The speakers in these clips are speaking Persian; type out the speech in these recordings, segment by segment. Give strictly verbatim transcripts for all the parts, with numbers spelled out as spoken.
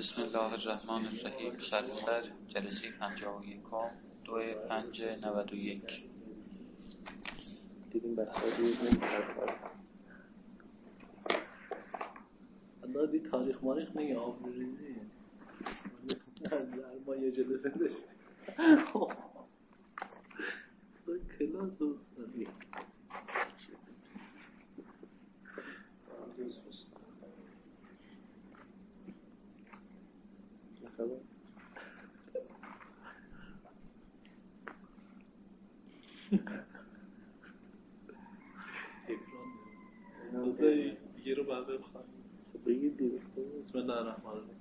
بسم الله الرحمن الرحیم. شرط‌سر جلسه پنجاه و یکم دو پنج نود و یک. دیدیم بچه ها روز نمی‌کنه الله دی تاریخ ماریخ میگه آب ریزی ما یه جلسه داشتیم کلاس دوستانی نخبر بذاری یه رو بعد بخواهیم بگید دیرسته بسم الله الرحمن الرحیم.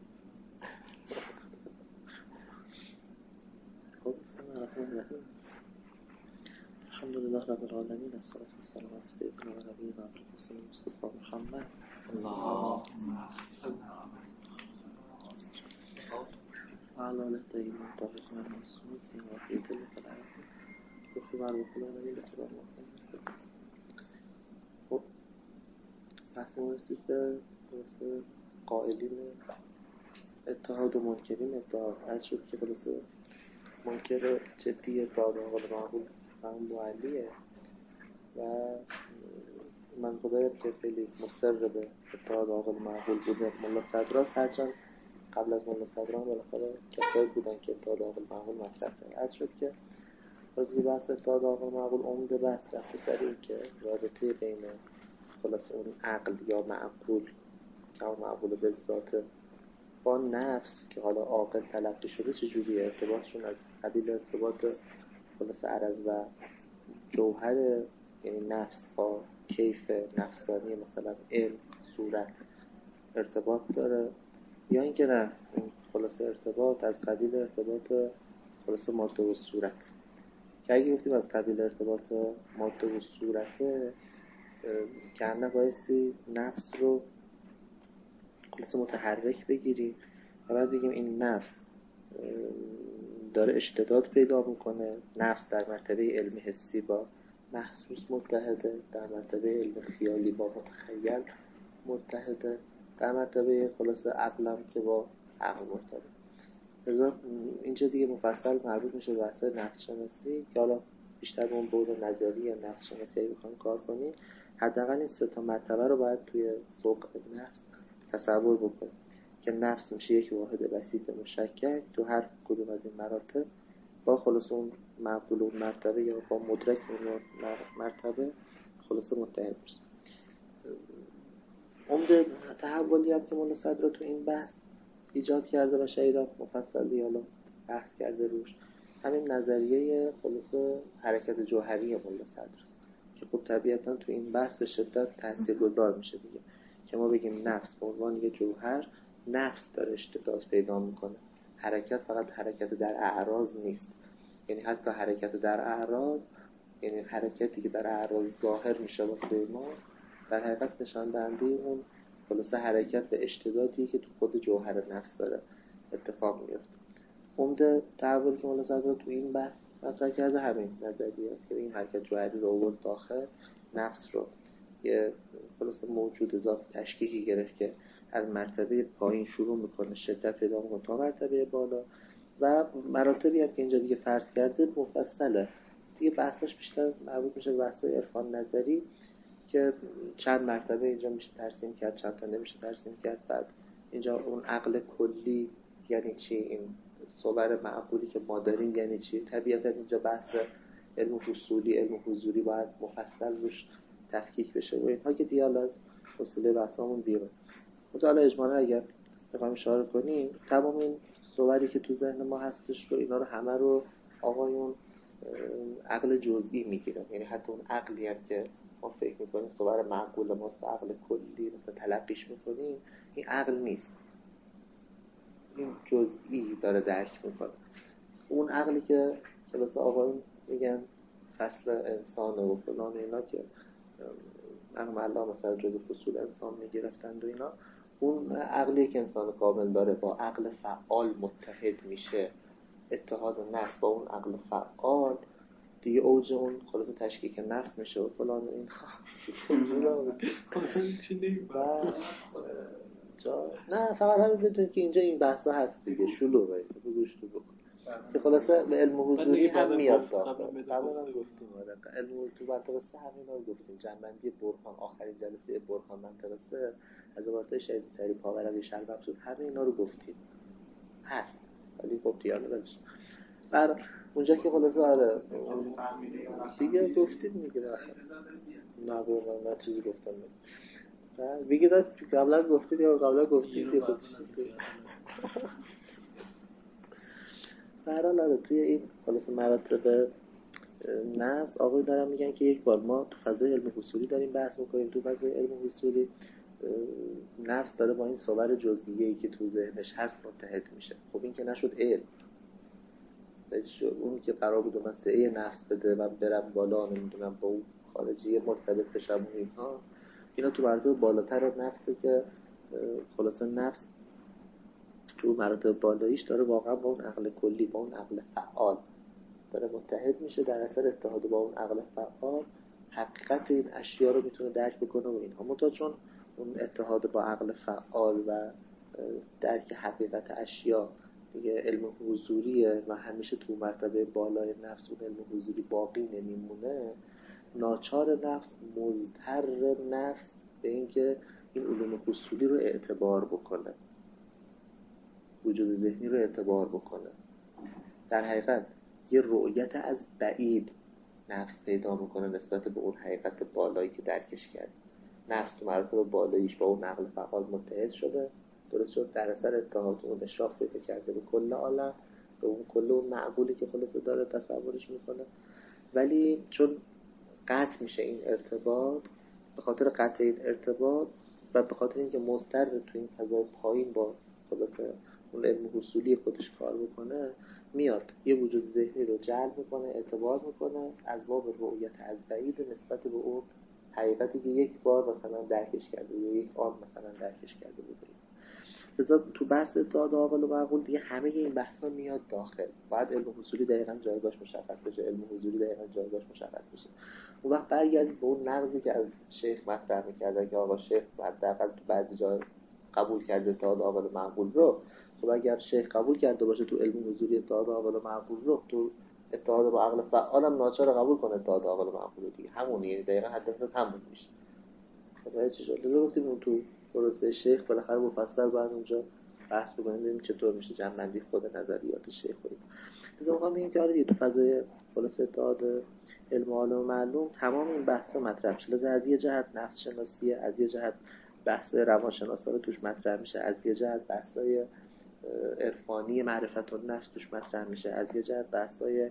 خب بسم الله الرحمن الرحیم. الحمدلله رب العالمین، الصلاة والسلام علی سیدنا و نبینا الرسول مصطفی محمد اللهم وعلى آله الطیبین الطاهرین المعصومین سیما فی دل خلایق گفتی بر بخلا نبی خدا مخلص. خب بحث ما رسید به خلاصه قائلین اتحاد و منکرین اتحاد. از شد که خلاصه منکر جدی اتحاد آقال معقول همون معلیه و من خدایم که خیلی مصر به اتحاد آقال معقول بوده مولا صدراست، هرچند قبل از مولا صدران بالاخره کسایی بودن که اتحاد آقال معقول مطرح کرد. از شد که بازی بحث اتحاد آقال معقول عمده بحث رفت سر این که رابطه بین خلاصه اون عقل یا معقول که اون معقول به ذات با نفس که حالا عاقل تلقی شده چجوریه، ارتباطشون از قبیل ارتباط خلاصه عرض و جوهر، یعنی نفس با کیف نفسانی مثلا علم صورت ارتباط داره، یا اینکه نه این خلاصه ارتباط از قبیل ارتباط خلاصه ماده و صورت. که اگه گفتیم از قبیل ارتباط ماده و صورته که همه بایستی نفس رو خلاصه متحرک بگیریم و بعد بگیم این نفس داره اشتداد پیدا میکنه. نفس در مرتبه علم حسی با محسوس متحده، در مرتبه علم خیالی با متخیل متحده، در مرتبه خلاصه عقلم که با عقل مرتبط. لذا اینجا دیگه مفصل مربوط میشه به بحث نفس شناسی که حالا بیشتر به اون بعد نظری نفس شناسی اگه بخوایم کار کنیم حداقل این سه تا مرتبه رو باید توی سوق نفس تصور بکنیم که نفس میشه یک واحد بسیط مشکک، تو هر کدوم از این مراتب با خلاص اون معقول اون مرتبه یا با مدرک اون مرتبه خلاص متحد میشه. عمده تحولی هم که مولا صدرا تو این بحث ایجاد کرده و شهیدان مفصلی حالا بحث کرده روش، همین نظریه خلاص حرکت جوهری مولا صدراست که خب طبیعتا تو این بحث به شدت تاثیرگذار میشه دیگه، که ما بگیم نفس به عنوان یه جوهر، نفس داره اشتداد پیدا میکنه. حرکت فقط حرکت در اعراض نیست، یعنی حتی حرکت در اعراض، یعنی حرکتی که در اعراض ظاهر میشه واسه ما، در حقیقت نشان دهنده اون خلاصه حرکت به اشتدادی که تو خود جوهر نفس داره اتفاق میفته. عمده تحولی که مولا صدرا تو این بحث مطرح کرده همین نظریه است که این حرکت جوهری رو آورد داخل، نفس رو یه خلاصه موجود اضافه تشکیکی گرفت که از مرتبه پایین شروع میکنه شدت پیدا میکنه تا مرتبه بالا، و مراتبی هم که اینجا دیگه فرض کرده مفصله دیگه. بحثاش بیشتر مربوط میشه به بحثای عرفان نظری که چند مرتبه اینجا میشه ترسیم کرد، چند تا نمیشه ترسیم کرد. بعد اینجا اون عقل کلی یعنی چی، این صور معقولی که ما داریم یعنی چی. طبیعتا اینجا بحث علم حصولی، علم حضوری باید مفصل روش تفکیک بشه و اینها که دیگه از حوصله بحثامون بیرون. حالا اجمالا اگر بخوایم اشاره کنیم تمام این صوری که تو ذهن ما هستش رو اینا رو همه رو آقایون عقل جزئی میگیرن، یعنی حتی اون عقلی هم که ما فکر میکنیم صور معقول ماست، عقل کلی مثلا تلقیش میکنیم، این عقل نیست، این جزئی داره درک میکنه. اون عقلی که خلاص آقایون میگن فصل انسان و فلان اینا که اهم الله مثلا جزء فصول انسان میگرفتند و اینا، اون عقلی که انسان کامل داره با عقل فعال متحد میشه، اتحاد نفس با اون عقل فعال دیگه اوج اون خلاص تشکیک نفس میشه و فلان و این جا نه فقط همین بدونید که اینجا این بحثا هست دیگه، شلوغه بگوش تو بکن که خلاصه به علم حضوری هم میاد داخل. قبلا هم گفتیم آره علم تو منطقه سه همینا رو گفتیم، جنبندی برهان آخرین جلسه برهان منطقه سه از عبارت شهید سری پاورقی شرم مبسوط همه اینا رو گفتیم هست، ولی خب دیالو بلش بر اونجا که خلاصه آره دیگه گفتیم میگه نه نه نه چیزی گفتم نه بگید قبلا گفتید یا قبلا گفتید که خودش برحال توی این خلاصه مراتب نفس آقای دارن میگن که یک بار ما تو فضای علم حصولی داریم بحث میکنیم، تو فضای علم حصولی نفس داره با این صور جزئیه‌ای که تو ذهنش هست متحد میشه. خب این که نشد علم، اون که قرار بود مسئله نفس بده و برم بالا نمیدونم با اون خارجی مرتبط بشم و اینها، اینا تو مراتب بالاتر نفسه که خلاصه نفس تو مراتب بالاییش داره واقعا با اون عقل کلی با اون عقل فعال داره متحد میشه، در اثر اتحاد با اون عقل فعال حقیقت این اشیا رو میتونه درک بکنه و اینها. منتها چون اون اتحاد با عقل فعال و درک حقیقت اشیا دیگه علم حضوریه و همیشه تو مرتبه بالای نفس اون علم حضوری باقی نمیمونه، ناچار نفس مضطر نفس به اینکه این علوم اصولی رو اعتبار بکنه، وجود ذهنی رو اعتبار بکنه. در حقیقت یه رؤیت از بعید نفس پیدا میکنه نسبت به اون حقیقت بالایی که درکش کرد. نفس تو مراتب بالاییش با اون عقل فعال متحد شده، درست شد، در اثر اتحاد اون اشراف پیدا کرده به کل عالم، به اون کل اون معقولی که خلاصه داره تصورش میکنه. ولی چون قطع میشه این ارتباط، به خاطر قطع این ارتباط و به خاطر اینکه مضطر تو این فضای پایین با خلاصه اون علم حصولی خودش کار بکنه، میاد یه وجود ذهنی رو جلب میکنه، اعتبار میکنه از باب رؤیت از بعید نسبت به اون حقیقتی که یک بار مثلا درکش کرده یا یک آن مثلا درکش کرده بوده. لذا تو بحث اتحاد عاقل و معقول دیگه همه این بحثا میاد داخل. باید علم حصولی دقیقاً جایگاهش مشخص بشه، علم حضوری دقیقاً جایگاهش مشخص بشه. اون وقت برگردید به اون نقضی که از شیخ مطرح می‌کرد که آقا شیخ حداقل تو بعضی جا قبول کرده اتحاد عاقل و معقول رو. خب اگر شیخ قبول کرده باشه تو علم حضوری اتحاد عاقل و معقول رو، تو اتحاد با عقل فعال هم ناچار قبول کنه اتحاد عاقل و معقول دیگه، همونیه دقیقاً هدف همون میشه. متوجه چی شد؟ لذا گفتیم اون تو پروسه شیخ بالاخره مفصل باید اونجا بحث بکنیم ببینیم چطور میشه جمع‌بندی خود نظریات شیخ کنیم. لذا می‌خوام بگیم که آره تو فضای خلاصه اتحاد علم و عالم معلوم تمام این بحثا مطرح میشه. لذا از یه جهت نفس شناسیه، از یه جهت بحث روانشناسا رو توش مطرح میشه، از یه جهت بحثای عرفانی معرفت النفس توش مطرح میشه، از یه جهت بحثای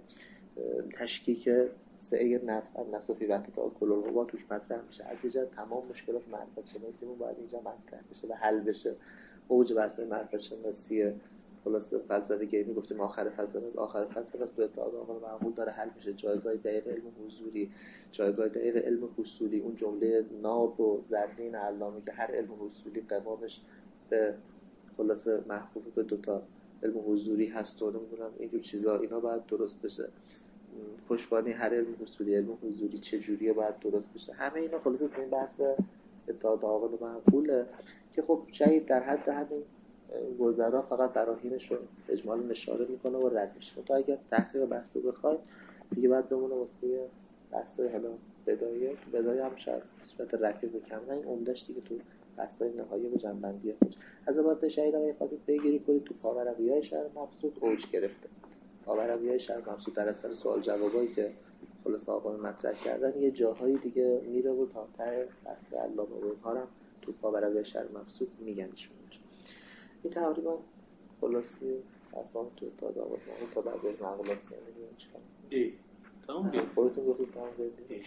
تشکیک سعی نفس از نفس و فی وقتی که کل القوا توش مطرح میشه، از یه جهت تمام مشکلات معرفت شناسیمون باید اینجا مطرح بشه و حل بشه. اوج بحثای معرفت شناسی خلاصه فلسفه گیمی گفتیم آخر فلسفه آخر فلسفه است، تو اتحاد عاقل معقول داره حل میشه. جایگاه دقیق علم حضوری، جایگاه دقیق علم حصولی، اون جمله ناب و زرین علامه که هر علم حصولی قوامش به خلاصه محفوظ به دوتا علم حضوری هست و نمیدونم اینجور چیزا، اینا باید درست بشه. پشتوانه هر علم حصولی، علم حضوری چجوریه باید درست بشه. همه اینا خلاصه تو این بحث اتحاد عاقل و معقوله که خب شاید در حد همین گذرا فقط براهینش رو اجمالا اشاره میکنه و رد میشه. تا اگر تحقیق بحث رو بخواید دیگه باید بمونه واسه بحث حالا بدایه تو بدایه هم شاید صورت رفیق کم نه این عمدهش دیگه تو بحث‌های نهایی و جنبندی خودش. از عبارت شهید هم خواستید پیگیری کنید تو پاورقیای شهر مبسوط اوج گرفته. پاورقیای شهر مبسوط در اثر سوال جوابایی که خلاص آقا مطرح کردن یه جاهای دیگه میره و تا ته بحث علامه و اینها هم تو پاورقیای شهر مبسوط میگنشون. این تقریبا خلاصی اصلا تو تا داوود تا بعد از معقولات سنگی چیکار ای تمام بیا خودتون گفتید تمام بردید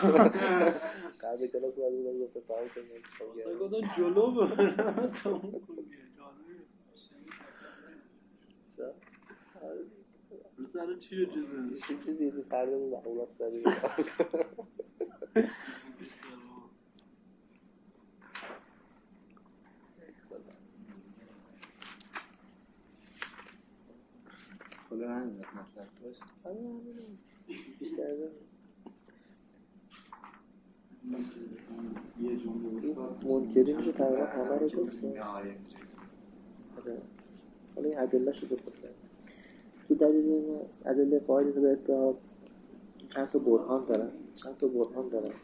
قبل کلاس ولی بود گفت تمام کنید اصلا گفتم جلو برم تمام کنید چرا سر چی رو جزنه چی چیزی این فرده بود معقولات سنگی خدا همین مطلب باشه. آره همین بیشتر یه جمله منکری میشه تقریبا همه رو گفتیم. حالا این ادله شده بکنیم تو دلیل ادله قائل به اتحاد چند تا برهان دارن چند تا برهان دارن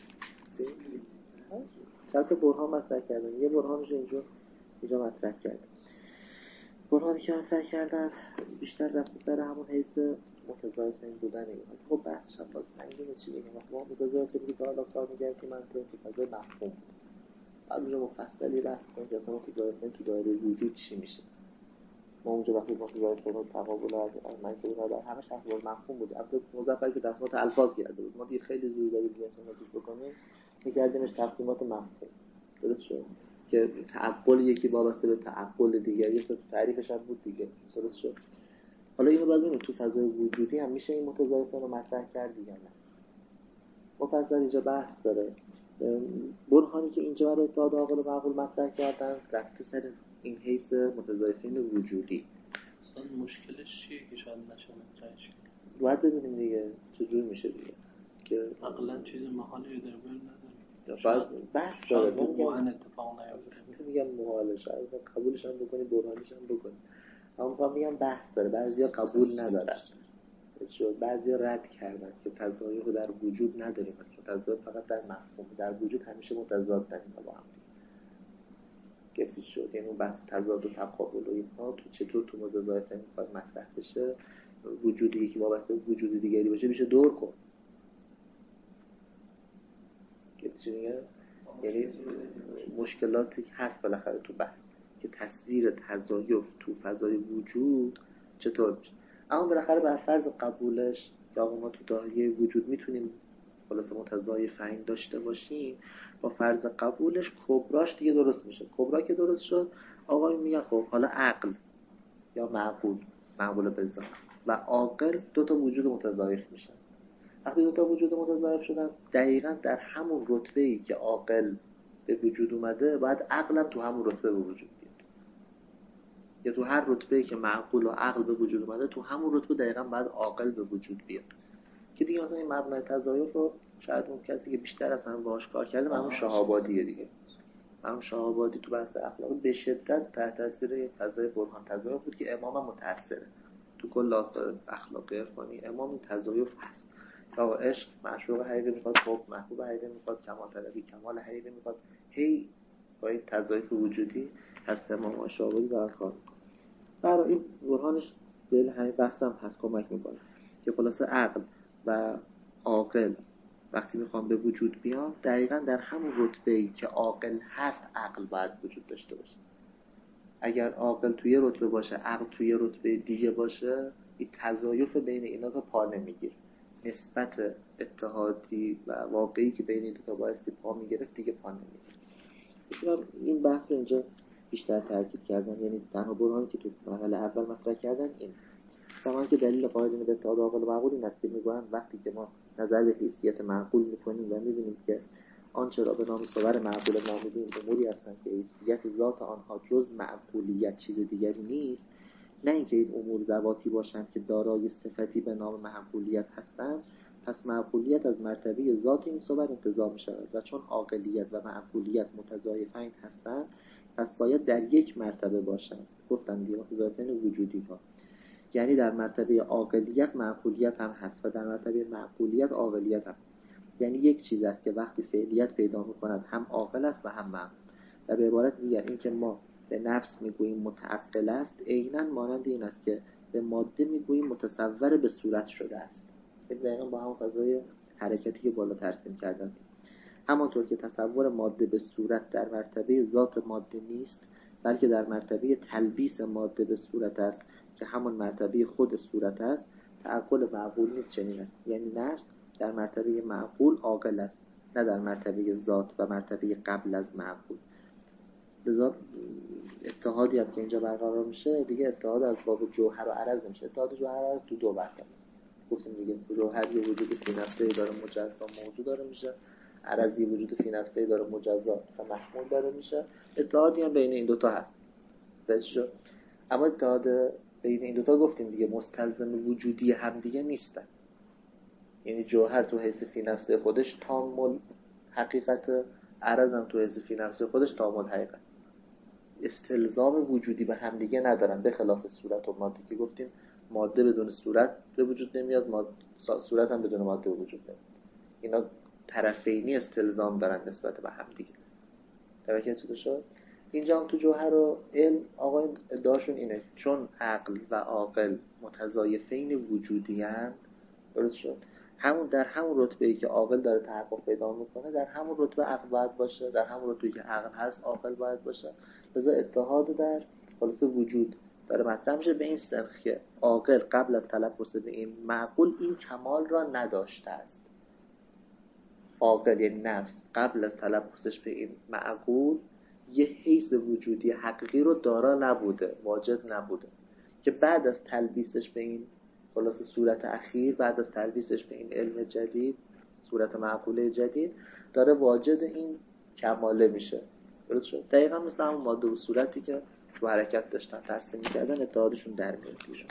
چند تا برهان مطرح کردن. یه برهانش اینجا اینجا مطرح کردن. برهانی که مطرح کردن بیشتر رفت سر همون حیث متضایف این بودن این. خب بحثش هم باز سنگینه. چی بگیم ما متضایف بودی که حالا کار میگردیم که منطق که فضای مفهوم بود. بعد اونجا مفصلی بحث کنیم که اصلا متضایف تو دایره وجود چی میشه. ما اونجا وقتی متضایف کنیم تقابل از منطقی نداره همش اصلا مفهوم بود. البته مظفر که دستمات الفاظ کرده بود ما دیگه خیلی زور داریم دیگه نتیجه بکنیم می‌گردیمش تقسیمات مفهوم. درست شد که تعقل یکی وابسته به تعقل دیگری است. تعریفش هم بود دیگه. درست شد. حالا اینو بعد ببینیم تو فضای وجودی هم میشه این متضایفان رو مطرح کرد دیگه نه. مفصل اینجا بحث داره. برهانی که اینجا رو اتحاد عاقل و معقول مطرح کردن رفته سر این حیث متضایفین وجودی. اصلا مشکلش چیه که شاید نشه مطرحش کنیم؟ باید ببینیم دیگه چجور میشه دیگه که عقلا چیز محالی در بر نداریم. باید بحث داره. شاید با این اتفاق نیفته. میگم محاله شاید قبولش هم بکنی برهانیش هم بکنی. اما میگم بحث داره. بعضیا قبول ندارن. شد بعضیا رد کردن که تضایف در وجود نداریم. پس تضایف فقط در مفهوم. در وجود همیشه متضاد داریم با هم. گفتی شد یعنی اون بحث تضاد و تقابل و اینها تو چطور تو متضایف میخواد مطرح بشه. وجودی که وابسته به وجود دیگری باشه میشه دور کن. گفتی چی میگه؟ یعنی مشکلاتی هست بالاخره تو بحث که تصویر تضایف تو فضای وجود چطور میشه. اما بالاخره بر فرض قبولش یا ما تو دایره وجود میتونیم خلاص متضایفین داشته باشیم. با فرض قبولش کبراش دیگه درست میشه. کبرا که درست شد آقا میگن خب حالا عقل یا معقول معقول بذار و عاقل دو تا وجود متضایف میشن. وقتی دو تا وجود متضایف شدن دقیقاً در همون رتبه‌ای که عاقل به وجود اومده باید عقلم تو همون رتبه به وجود بیاد. یا تو هر رتبه‌ای که معقول و عقل به وجود اومده تو همون رتبه دقیقاً باید عاقل به وجود بیاد. که دیگه مثلا این مبنای تضایف رو شاید اون کسی که بیشتر از هم باهاش کار کرده مرحوم شهابادیه دیگه. مرحوم شهابادی تو بحث اخلاق به شدت تحت تاثیر فضای برهان تضایف بود که امام هم متأثره. تو کل آثار اخلاقی عرفانی امام این تضایف هست. تا عشق معشوق حقیقی میخواد، حب محبوب حقیقی میخواد، کمال طلبی کمال حقیقی میخواد. هی با این تضایف وجودی هست امام شهابادی دارن کار میکنه. برای این برهانش دل همین بحث هم هست کمک میکنه که خلاصه عقل و عاقل وقتی میخوام به وجود بیان دقیقاً در همون رتبه‌ای که عاقل هست عقل باید وجود داشته باشه. اگر عاقل توی رتبه باشه عقل توی رتبه دیگه باشه این تضایف بین اینا تا پا نمیگیره. نسبت اتحادی و واقعی که بین این دو تا بایستی پا میگرفت دیگه پا نمیگیره. این بحث رو اینجا بیشتر تاکید کردن. یعنی تنها برهانی که تو مرحله اول مطرح کردن این زمان که دلیل قائلین به اتحاد عاقل و معقول این است که میگویند وقتی که ما نظر به حیثیت معقول میکنیم و میبینیم که آنچه را به نام صور معقول نامیدیم اموری هستند که حیثیت ذات آنها جز معقولیت چیز دیگری نیست، نه اینکه این امور ذواتی باشند که دارای صفتی به نام معقولیت هستند، پس معقولیت از مرتبه ذات این صور انتزاع می شود و چون عاقلیت و معقولیت متضایفین هستند پس باید در یک مرتبه باشند. گفتم دیگه متضایفین وجودی ها، یعنی در مرتبه عاقلیت معقولیت هم هست و در مرتبه معقولیت عاقلیت هم. یعنی یک چیز است که وقتی فعلیت پیدا می‌کند هم عاقل است و هم معقول. و به عبارت دیگر این که ما به نفس میگوییم متعقل است عیناً مانند این است که به ماده میگوییم متصور به صورت شده است. این دقیقاً با هم فضای حرکتی که بالا ترسیم کردن. همانطور که تصور ماده به صورت در مرتبه ذات ماده نیست بلکه در مرتبه تلبیس ماده به صورت است که همون مرتبه خود صورت است، تعقل معقول نیست چنین است. یعنی نفس در مرتبه معقول عاقل است نه در مرتبه ذات و مرتبه قبل از معقول. لذا اتحادی هم که اینجا برقرار میشه دیگه اتحاد از باب جوهر و عرض نمیشه. اتحاد جوهر و عرض تو دو مرتبه گفتیم دیگه. جوهر یه وجود فی نفسه داره مجزا موجود داره میشه، عرض یه وجود فی نفسه داره مجزا مثلا محمول داره میشه. اتحادی هم بین این دوتا هست. درست؟ اما اتحاد بین این دوتا گفتیم دیگه مستلزم وجودی هم دیگه نیستن. یعنی جوهر تو حیث فی نفسه خودش تام حقیقت، عرضم تو حیث فی نفس خودش تامل حقیقت است. استلزام وجودی به هم دیگه ندارن، به خلاف صورت و ماده که گفتیم ماده بدون صورت به وجود نمیاد، ماده صورت هم بدون ماده به وجود نمیاد. اینا طرفینی استلزام دارن نسبت به هم دیگه. توجه چطور شد؟ اینجا هم تو جوهر و علم آقای ادعاشون اینه چون عقل و عاقل متضایفین وجودی اند، درست شد، همون در همون رتبه‌ای که عاقل داره تحقق پیدا میکنه در همون رتبه عقل باید باشه، در همون رتبه‌ای که عقل هست عاقل باید باشه. لذا اتحاد در خلاصه وجود داره مطرح میشه به این سنخ که عاقل قبل از تلبس به این معقول این کمال را نداشته است. عاقل یعنی نفس قبل از تلبسش به این معقول یه حیث وجودی حقیقی رو دارا نبوده، واجد نبوده، که بعد از تلبیسش به این خلاصه صورت اخیر، بعد از تلبیسش به این علم جدید، صورت معقوله جدید، داره واجد این کماله میشه. درست شد؟ دقیقا مثل همون ماده و صورتی که تو حرکت داشتن ترسیم میکردن اتحادشون در میاد بیرون.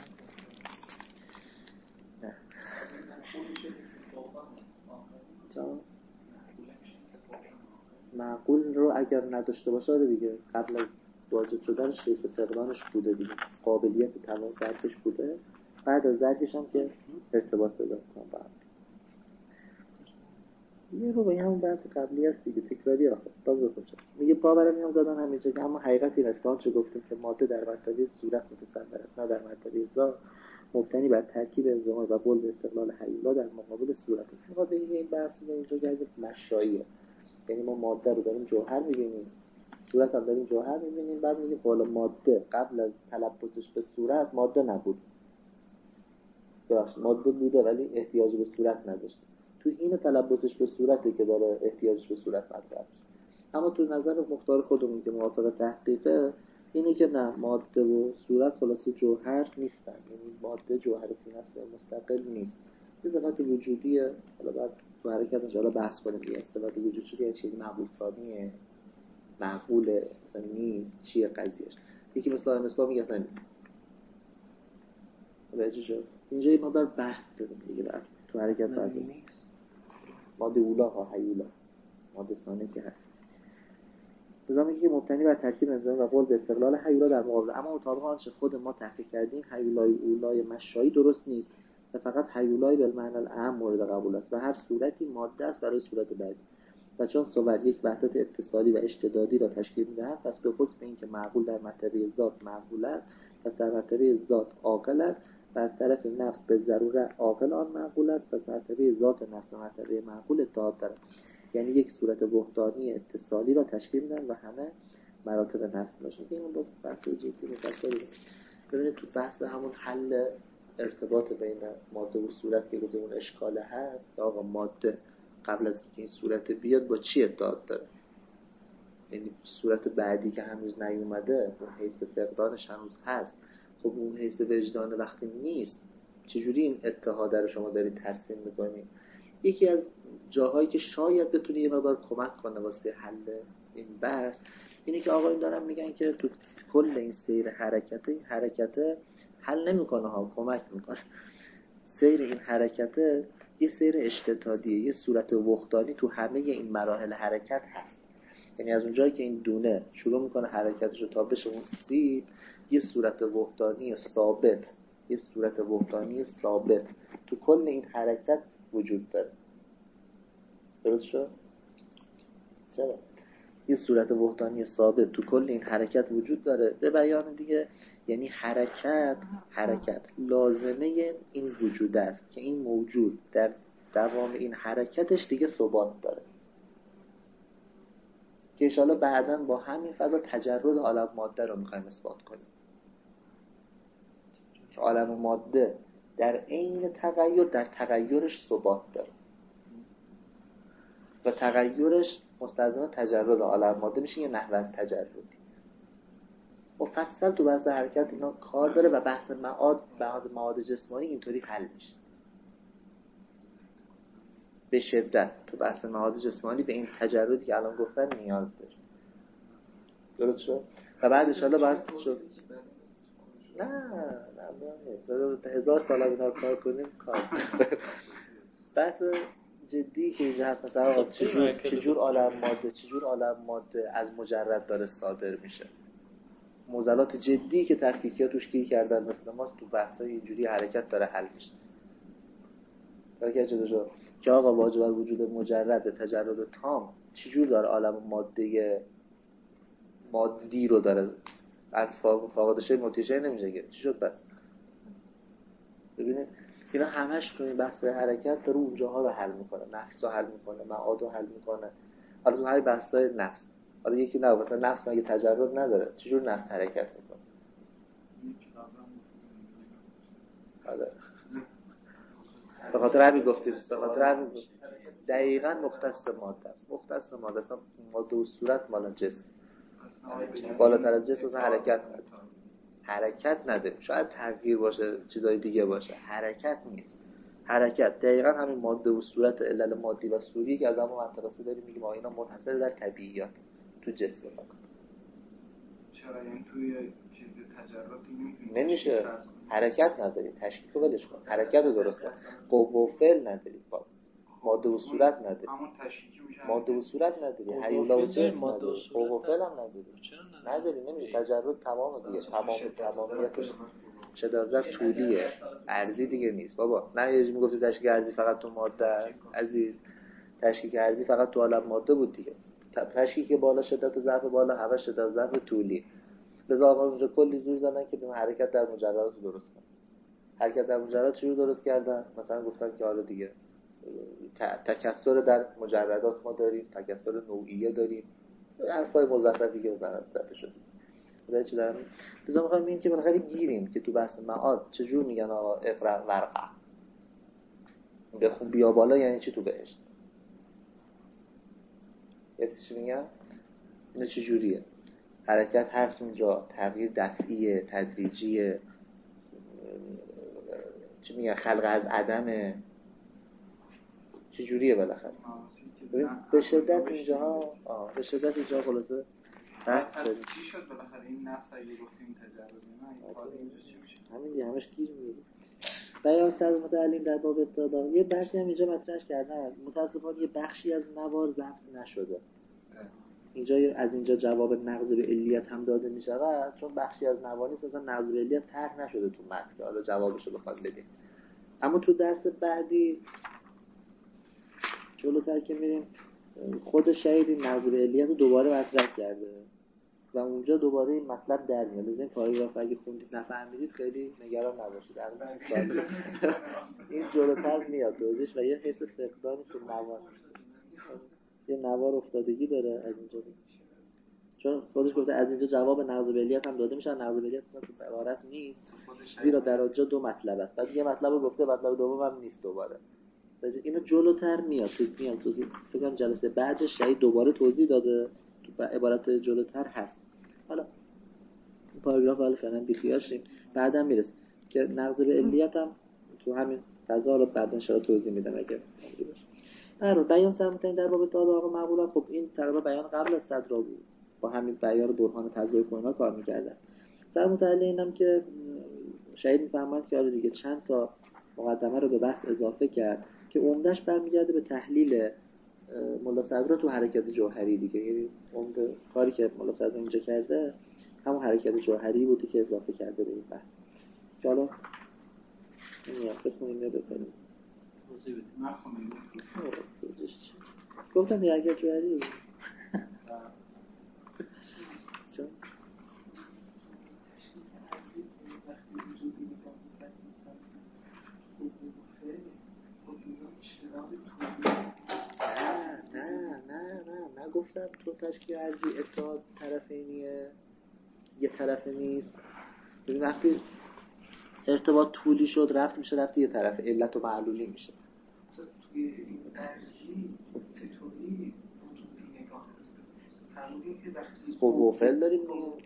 نه جا معقول رو اگر نداشته باشه دیگه قبل از واجد شدنش حیث فقدانش بوده دیگه، قابلیت تمام درکش بوده، بعد از درکش هم که ارتباط پیدا کنه با هم. یه رو به همون بحث قبلی هست دیگه، تکراری آخه باز بکنم میگه پا برم میام زدن همینجا که اما حقیقت این است که آنچه گفتیم که ماده در مرتبه صورت متصور است نه در مرتبه ذات، مبتنی بر ترکیب انزمام و بلد استقلال حیولا در مقابل صورت. میخواد بگه این بحث اینجا گرد مشاییه، یعنی ما ماده رو داریم جوهر میبینیم، صورت هم داریم جوهر میبینیم، بعد میگه حالا ماده قبل از تلبسش به صورت ماده نبود، ببخشید ماده بوده ولی احتیاج به صورت نداشت، تو این تلبسش به صورته که داره احتیاج به صورت مطرح میشه. اما تو نظر مختار خودمون که موافق تحقیقه اینه که نه، ماده و صورت خلاصه جوهر نیستن، یعنی ماده جوهر فی نفسه مستقل نیست، یه صفت وجودیه. حالا بعد تو حرکت انشاءالله بحث کنیم دیگه صفت وجود شده یه چیزی معقول ثانیه، معقوله مثلا نیست، چیه قضیهش. یکی مثلا مثلا میگه اصلا نیست. متوجه شد؟ اینجا ما بر بحث داریم دیگه، بعد تو حرکت بعد نیست. ماده اولا ها حیولا، ماده ثانیه که هست. بذار میگه مبتنی بر ترکیب انزیم و قول به استقلال حیولا در مقابل، اما مطابق آنچه خود ما تحقیق کردیم حیولای اولای مشایی درست نیست و فقط حیولای بالمعنی الاعم مورد قبول است و هر صورتی ماده است برای صورت بعدی. و چون صور یک وحدت اتصالی و اشتدادی را تشکیل می‌دهد، پس به حکم اینکه معقول در مرتبه ذات معقول است، پس در مرتبه ذات عاقل است و از طرف نفس به ضرورت عاقل آن معقول است، پس مرتبه ذات نفس و مرتبه معقول اتحاد دارد. یعنی یک صورت بهتانی اتصالی را تشکیل میدن و همه مراتب نفس باشن. این اون باز بحث جدی مفصلی. ببینید تو بحث همون حل ارتباط بین ماده و صورت که گفتیم اون اشکاله هست که آقا ماده قبل از اینکه این صورت بیاد با چی اتحاد داره، یعنی صورت بعدی که هنوز نیومده اون حیث فقدانش هنوز هست. خب اون حیث وجدان وقتی نیست چجوری این اتحاد رو شما دارید ترسیم میکنید؟ یکی از جاهایی که شاید بتونه یه مقدار کمک کنه واسه حل این بحث اینه که آقایون دارن میگن که تو کل این سیر حرکت این حرکت حل نمیکنه ها، کمک میکنه. سیر این حرکت یه سیر اشتدادیه، یه صورت وحدانی تو همه این مراحل حرکت هست. یعنی از اونجایی که این دونه شروع میکنه حرکتش رو تا بشه اون سیب، یه صورت وحدانی ثابت یه صورت وحدانی ثابت تو کل این حرکت وجود داره. درست شد؟ چرا؟ یه صورت وحدانی ثابت تو کل این حرکت وجود داره. به بیان دیگه یعنی حرکت حرکت لازمه این وجود است که این موجود در دوام این حرکتش دیگه ثبات داره، که انشاءالله بعداً با همین فضا تجرد عالم ماده رو میخوایم اثبات کنیم که عالم ماده در عین تغییر در تغییرش ثبات داره و تغییرش مستلزم تجرد عالم ماده میشه، یه نحوه از تجردی مفصل تو بحث حرکت اینا کار داره و بحث معاد بعد مواد جسمانی اینطوری حل میشه به شدت. تو بحث مواد جسمانی به این تجردی که الان گفتن نیاز داره. درست شد؟ و بعد انشاءالله بعد شد نه نه نه هزار سال اینا کار کنیم کار بحث جدی که اینجا هست مثلا چجور چجور عالم ماده چجور عالم ماده از مجرد داره صادر میشه. معضلات جدی که تحقیقات توش گیر کردن مثل ماست تو بحثای اینجوری حرکت داره حل میشه. درک شده که آقا واجب وجود مجرد تجرد تام چجور داره عالم ماده مادی رو داره از فاقدشه متیشه نمیشه که چی شد بس. ببینید اینا همش تو این بحث حرکت داره اونجاها رو حل میکنه، نفس رو حل میکنه، معاد رو حل میکنه. حالا تو همین بحثای نفس حالا یکی نه مثلا نفس مگه تجرد نداره چجور نفس حرکت میکنه؟ آره به خاطر همین گفتیم به خاطر همین دقیقاً مختص ماده است. مختص ماده است. ماده و صورت مال جسم بالاتر از جسم مثلا حرکت نداره. حرکت نداره. شاید تغییر باشه چیزای دیگه باشه، حرکت نیست. حرکت دقیقاً همین ماده و صورت علل مادی و صوری که از همون منطقه داریم میگیم اینا منحصر در طبیعیات تو جسم فقط. چرا یعنی توی چیز تجربی نمیشه حرکت نداری تشکیل رو ولش کن حرکت رو درست کن قوه و فعل نداری ماده و صورت نداری ماده و صورت نداری هیولا و جسم نداری قوه و فعل هم نداری نداری نمیشه تجرد تمام دیگه تمام تمامیتش شدازر طولیه ارزی دیگه نیست بابا. نه یه جایی میگفتیم تشکیل ارزی فقط تو ماده است عزیز. تشکیل ارزی فقط تو عالم ماده بود دیگه. تشکیل که بالا شدت و ضعف بالا همه شدت ضعف طولی. لذا آقا اونجا کلی زور زدن که بین حرکت در مجردات رو درست کنن. حرکت در مجردات چی رو درست کردن؟ مثلا گفتن که حالا دیگه تکثر در مجردات ما داریم، تکثر نوعیه داریم، حرفای مزخرفی که زدن زده شده. خدا چی دارم؟ لذا می‌خوام ببینیم که بالاخره گیریم که تو بحث معاد چجور میگن آقا اقرا ورقه. بخون بیا بالا یعنی چی تو بهشت؟ یعنی چی میگن؟ این چجوریه؟ حرکت هست اونجا تغییر دفعیه تدریجیه چی میگن خلق از عدمه چجوریه بالاخره به شدت اینجاها آه به شدت اینجا خلاصه پس چی شد بالاخره این نفس اگه گفتیم تجربه نه این کار اینجا چی میشه همین دیگه همش گیر میگیره. بیان سر متعلیم در باب ابتدا یه بحثی هم اینجا مطرح کردن متاسفانه یه بخشی از نوار ضبط نشده اینجا از اینجا جواب نقض به علیت هم داده می شود چون بخشی از نوانیست اصلا نقض به علیت طرح نشده تو متن که حالا جوابشو بخواد بدیم. اما تو درس بعدی جلوتر که میریم خود شهید این نقض به علیت رو دوباره مطرح کرده و اونجا دوباره این مطلب در میاد. از این پاراگراف اگه خوندید نفهمیدید خیلی نگران نباشید این جلوتر میاد توضیحش و یه حس فقدانی تو نوار یه نوار افتادگی داره از اینجا چون خودش گفته از اینجا جواب نقض به علیت هم داده میشه. نقض به علیت اصلا تو عبارت نیست زیرا در آنجا دو مطلب است. بعد یه مطلب رو گفته مطلب دوم هم نیست دوباره. اینو جلوتر میاد تو میاد توضیح فکر کنم جلسه بعدش شهید دوباره توضیح داده تو عبارت جلوتر هست. حالا این پاراگراف حالا فعلا بیخیال شیم بعداً میرسه که نقض به علیت هم تو همین فضا رو بعداً ان شاء الله توضیح میدم اگه باشه. آره بیان سرمتین در باب تعادل آقا مقبولا. خب این تقریبا بیان قبل از صدر بود با همین بیان برهان تذکر کوینا کار میکردن. سرمتعلی اینم که شهید میفهمند که آره دیگه چند تا مقدمه رو به بحث اضافه کرد که عمدهش برمیگرده به تحلیل ملا صدرا تو حرکت جوهری دیگه. یعنی عمده کاری که ملا صدرا اینجا کرده همون حرکت جوهری بوده که اضافه کرده به این بحث. که حالا این بخونیم یا بکنیم توضیح بدیم نخونیم گفتم یه حرکت جوهری چون نه نه نه نه نگفتم تو تشکیل ارزی اتحاد طرفینیه یه طرفه نیست. ببین وقتی ارتباط طولی شد رفت میشه رفت یه طرفه علت و معلولی میشه. توی این ارزی چطوری وجودی نگاه فرمودیم که وقتی قوه و فعل داریم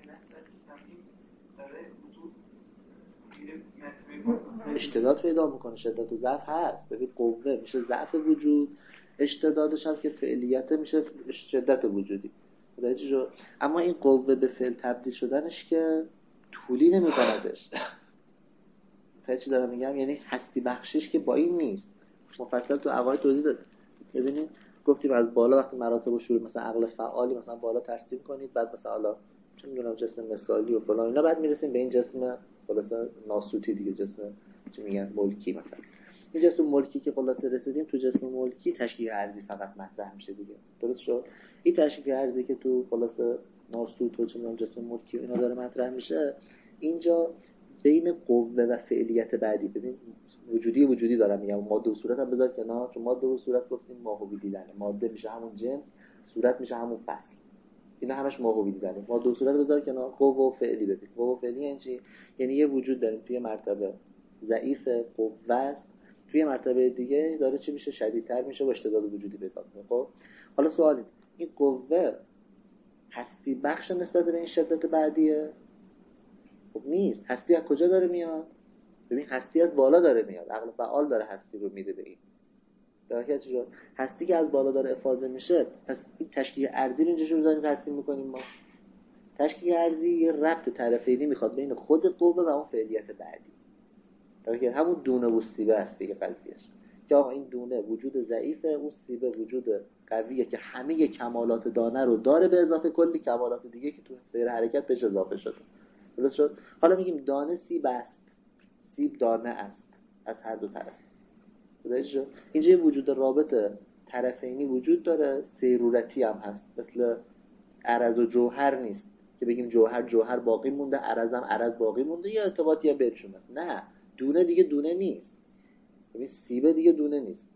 اشتداد پیدا میکنه شدت و ضعف هست. ببین قوه میشه ضعف وجود اشتدادش هم که فعلیت میشه شدت وجودی. اما این قوه به فعل تبدیل شدنش که طولی نمیکندش. تا چی دارم میگم یعنی هستی بخشش که با این نیست. مفصل تو عقاید توضیح داد ببینید گفتیم از بالا وقتی مراتب و شروع مثلا عقل فعالی مثلا بالا ترسیم کنید، بعد مثلا حالا چه میدونم جسم مثالی و فلان اینا، بعد میرسیم به این جسم خلاصه ناسوتی دیگه، جسم چی میگن ملکی. مثلا این جسم ملکی که خلاصه رسیدیم تو جسم ملکی تشکیل ارضی فقط مطرح میشه دیگه، درست شد؟ این تشکیل ارضی که تو خلاصه ناسوت و چه میدونم جسم ملکی اینا داره مطرح میشه، اینجا بین قوه و فعلیت بعدی ببین وجودی وجودی دارم میگم، ماده و صورت هم بذار کنار، چون ماده و صورت گفتیم ماهوی دیدنه، ماده میشه همون جنس، صورت میشه همون فصل، اینا همش ماهوی دیدنه. ماده و صورت بذار کنار، قوه و فعلی ببین. قوه و فعلی یعنی چی؟ یعنی یه وجود داریم توی مرتبه ضعیف قوه است، توی مرتبه دیگه داره چی میشه؟ شدیدتر میشه و اشتداد وجودی پیدا میکنه. خب حالا سوالی این قوه هستی بخش نسبت به این شدت بعدیه؟ خب نیست. هستی از کجا داره میاد؟ ببین هستی از بالا داره میاد، عقل فعال داره هستی رو میده به این. در چه هستی که از بالا داره افاضه میشه، پس این تشکیل ارضی رو اینجا چجوری داریم ترسیم میکنیم ما؟ تشکیل ارضی یه ربط طرفینی میخواد بین خود قوه و اون فعلیت بعدی. در که همون دونه و سیبه است دیگه قضیهش، که آقا این دونه وجود ضعیفه، اون سیبه وجود قویه که همه کمالات دانه رو داره به اضافه کلی کمالات دیگه که تو سیر حرکت بهش اضافه شده. درست شد؟ حالا میگیم دانه سیب است، سیب دانه است از هر دو طرف. درست؟ اینجا یه وجود رابط طرفینی وجود داره، سیرورتی هم هست، مثل عرض و جوهر نیست که بگیم جوهر جوهر باقی مونده، عرض هم عرض باقی مونده، یا ارتباطی هم بینشون هست. نه، دونه دیگه دونه نیست. ببین سیبه دیگه دونه نیست.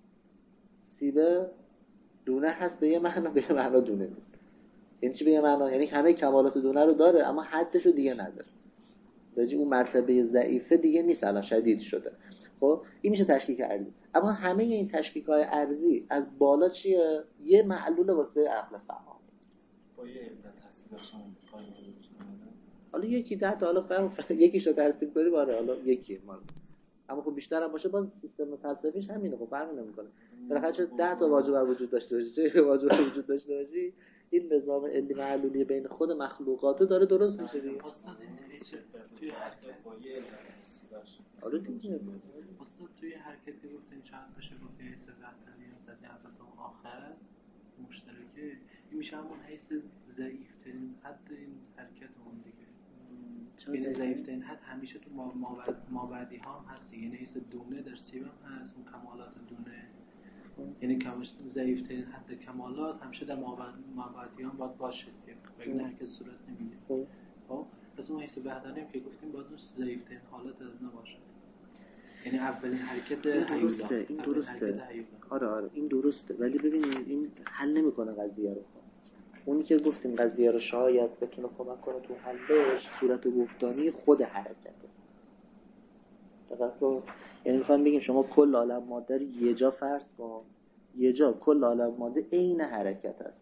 سیبه دونه هست به یه معنا، به یه معنا دونه نیست. یعنی چی به یه معنا؟ یعنی همه کمالات دونه رو داره اما حدش رو دیگه نداره. درجه اون مرتبه ضعیفه دیگه نیست، الان شدید شده. خب این میشه تشکیک ارضی. اما همه این تشکیک‌های ارضی از بالا چیه؟ یه معلول واسه عقل فعال. با یه علت تحصیل خواهیم حالا یکی ده تا حالا فهم یکیشو ترتیب کنیم، آره حالا یکی مال. اما خب بیشتر هم باشه باز سیستم فلسفیش همینه، خب فرق نمیکنه. بالاخره چه ده تا واجب وجود داشته باشه، چه واجب وجود داشته باشی، این نظام علی معلولی بین خود مخلوقات داره درست میشه دیگه. استاد هیچ توی حرکت با یه علت تحصیلش آره دیگه. استاد توی حرکتی گفتین چند بشه با حیث وحدانی از اول تا آخر مشترکه، این میشه همون حیث ضعیف‌ترین حد این حرکت اون دیگه. یعنی ضعیف‌ترین حد همیشه تو مابعدی ها هم هست دیگه، یعنی حیث دونه در سیب هم هست، اون کمالات دونه، یعنی کمش ضعیف‌ترین حد کمالات همیشه در مابعدی ها هم باید باشه دیگه، وگرنه هرکس صورت نمیگیره. خب پس اون حیث وحدانی هم که گفتیم باید اون ضعیف‌ترین حالت نباشه، یعنی اولین حرکت هیولا. این درسته. آره آره این درسته، ولی ببینید این حل نمیکنه قضیه رو. اونی که گفتیم قضیه رو شاید بتونه کمک کنه تو حلش، صورت گفتانی خود حرکته. دقیقاً یعنی میخوام بگیم شما کل عالم ماده رو یه جا فرض کن، یه جا کل عالم ماده عین حرکت است.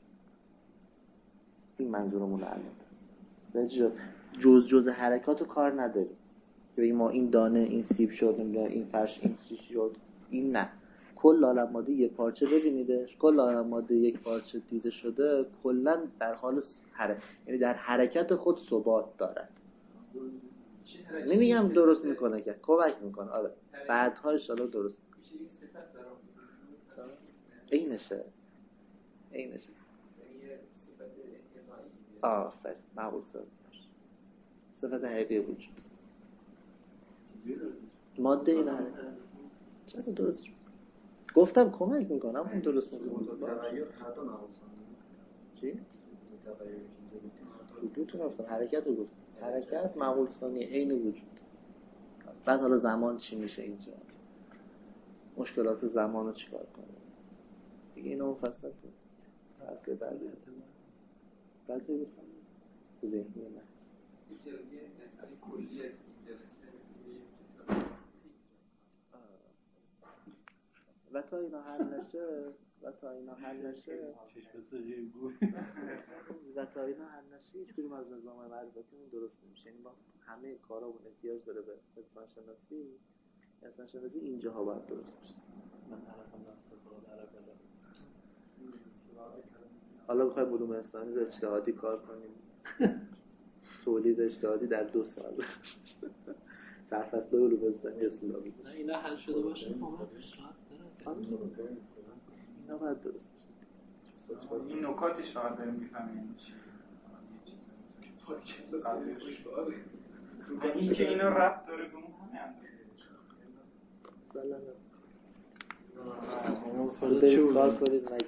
این منظورمون الان جز جز حرکات رو کار نداریم که بگیم ما این دانه این سیب شد، این فرش این چیز شد، این نه. کل عالم ماده یک پارچه ببینیدش، کل عالم ماده یک پارچه دیده شده، کلا در حال حرکت، یعنی در حرکت خود ثبات دارد. نمیگم درست میکنه که کمک میکنه، آره بعدها ان شاءالله درست میشه. اینشه اینشه آفرین معقول صد صفت حقیقی وجود ماده این حرکت چرا درست شد؟ گفتم کمک میکنم اون درست میکنم. تغییر حتی نهوسان چی؟ تغییر وجودتون افتاد حرکت رو گفت، حرکت معقول ثانی عین وجود. بعد حالا زمان چی میشه اینجا، مشکلات زمان رو چیکار کنه دیگه، اینو مفصل تو حرفه بعدی بعضی گفتم ذهنی من کلی است این جلسه و تا اینا حل نشه و تا اینا حل نشه و تا اینا حل نشه هیچ کدوم از نظام معرفتیمون درست نمیشه. یعنی ما همه کارامون احتیاج داره به انسان شناسی، انسان شناسی اینجاها باید درست بشه. حالا بخوایم علوم اسلامی رو اجتهادی کار کنیم، تولید اجتهادی در دو سال سرفصل علوم اسلامی اسلامی اینا حل شده باشه اینا اینا باید درست بشه. این نکاتی شاید داریم میفهمیم این که اینو ربط داره به اون همه اندازه سلام. بریم کار کنید.